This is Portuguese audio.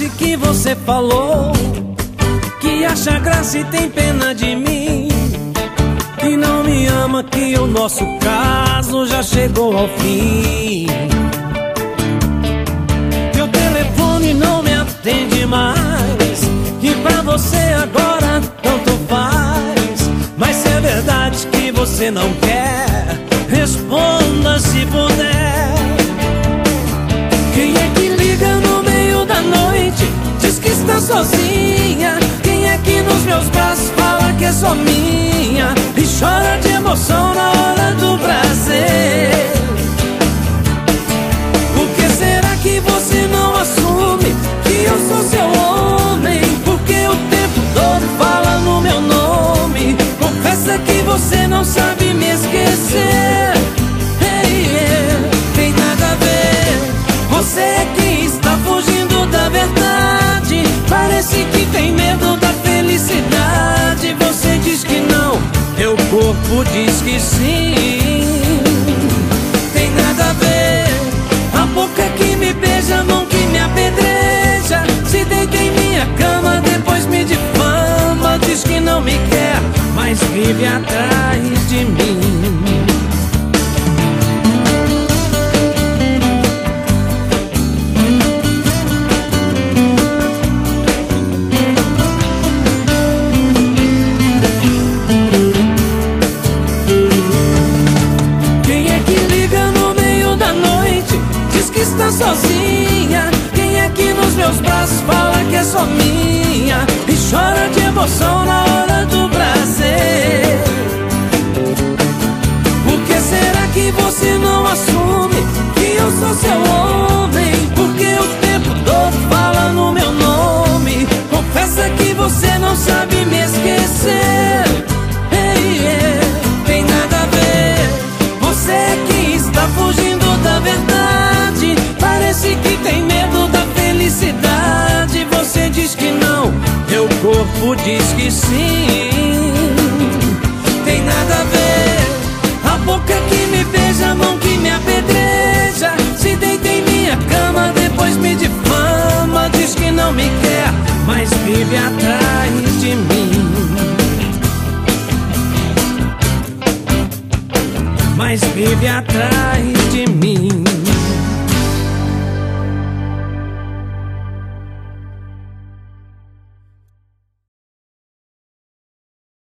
verdade que você falou, que acha graça e tem pena de mim, que não me ama, que o nosso caso já chegou ao fim. Teu telefone não me atende mais, e pra você agora tanto faz. Mas se é verdade que você não quer, responda se puder. Quem é que liga no meio da noite, diz que está sozinha? Quem é que nos meus braços fala que é só minha e chora de emoção na hora do prazer? Por que será que você não assume que eu sou seu homem? Porque o tempo todo fala no meu nome. Confessa que você não sabe me esquecer. Tem nada a ver, você é quem está fugindo da verdade. Parece que tem medo da felicidade. Você diz que não, teu corpo diz que sim. Tem nada a ver, a boca que me beija, a mão que me apedreja, se deita em minha cama, depois me difama. Diz que não me quer, mas vive atrás de mim. Está sozinha, quem é que nos meus braços fala que é só minha e chora de emoção na hora do prazer? Por que será que você não assume que eu sou seu homem? Porque o tempo todo fala no meu nome. Confessa que você não sabe me esquecer. Tem nada a ver, você é quem está fugindo da verdade. Parece que tem medo da felicidade. Você diz que não, teu corpo diz que sim. Tem nada a ver, a boca que me beija, a mão que me apedreja, se deita em minha cama, depois me difama. Diz que não me quer, mas vive atrás de mim. Mas vive atrás de mim.